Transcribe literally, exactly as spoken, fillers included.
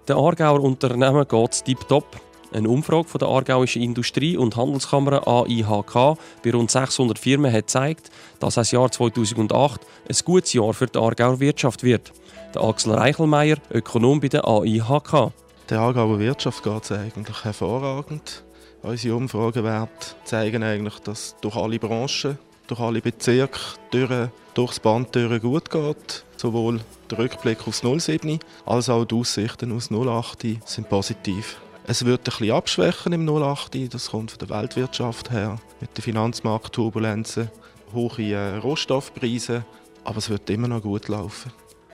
Den Aargauer Unternehmen geht es tipptopp. Eine Umfrage von der Aargauischen Industrie- und Handelskammer A I H K bei rund sechshundert Firmen hat gezeigt, dass das Jahr zweitausendacht ein gutes Jahr für die Aargauer Wirtschaft wird. Der Axel Reichelmeier, Ökonom bei der A I H K. Der Aargauer Wirtschaft geht es eigentlich hervorragend. Unsere Umfragewerte zeigen eigentlich, dass durch alle Branchen, durch alle Bezirke, durch, durchs Band durch gut geht. Sowohl der Rückblick aufs null sieben als auch die Aussichten aus null acht sind positiv. Es wird ein bisschen abschwächen im null acht, das kommt von der Weltwirtschaft her, mit den Finanzmarktturbulenzen, hohe Rohstoffpreise, aber es wird immer noch gut laufen.